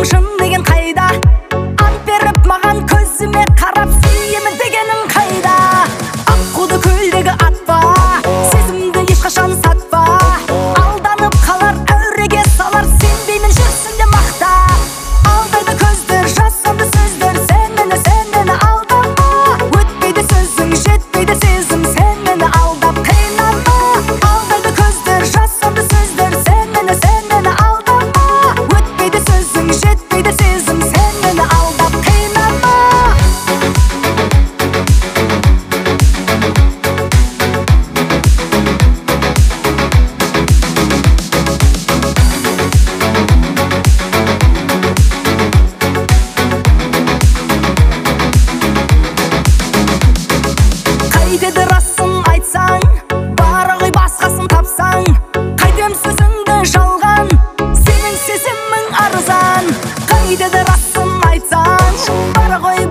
сүйгенің шын деген қайда? Ант беріп маған көзіме қарап сүйемін дегенің қайда? Аққуды көлдегі атпа, сезімді ешқашан сатпа. Алданып қалар, әуреге салар, сенбеймін жүрсін де мақта. Алдайды көздер, жасанды сөздер, сен мені алдама. Өтпейді сөзің, жетпейді сезім, сен мені алдап қинама. Алдайды көздер, жасанды сөздер, сен мені алдама. Өтпейді сөзің, жетпейді сезім, сен мені алдап қинама. Қайтеді расын айтсаң, бары ғой басқасын тапсаң. Қайтем сөзіңді жалған, сенің сезімің арзан. Қайтеді расын айтсаң, бары ғой